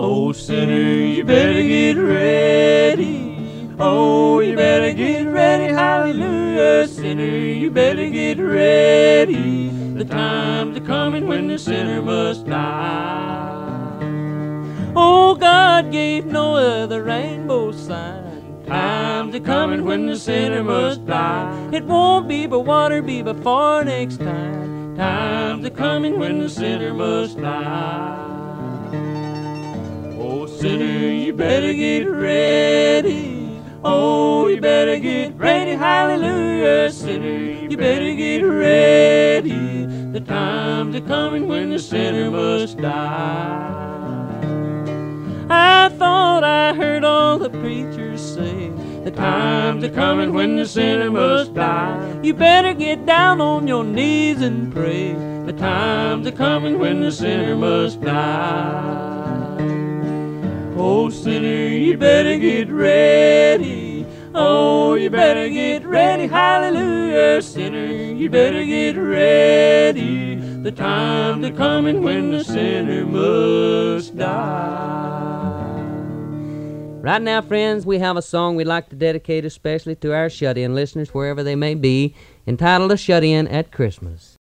Oh, sinner, you better get ready. Oh, you better get ready, hallelujah. Sinner, you better get ready. The time's a-coming when the sinner must die. Oh, God gave Noah the rainbow sign. Time's a-coming when the sinner must die. It won't be but water, be before next time. Time's a-coming when the sinner must die. Oh, sinner, you better get ready. Oh, you better get ready, hallelujah. Sinner, you better get ready. The time's a-coming when the sinner must die. I thought I heard all the preachers say, the time's a-coming when the sinner must die. You better get down on your knees and pray. The time's a-coming when the sinner must die. Oh, sinner, you better get ready. Oh, you better get ready, hallelujah. Sinner, you better get ready. The time's a-coming when the sinner must die. Right now, friends, we have a song we'd like to dedicate especially to our shut-in listeners, wherever they may be, entitled A Shut-In at Christmas.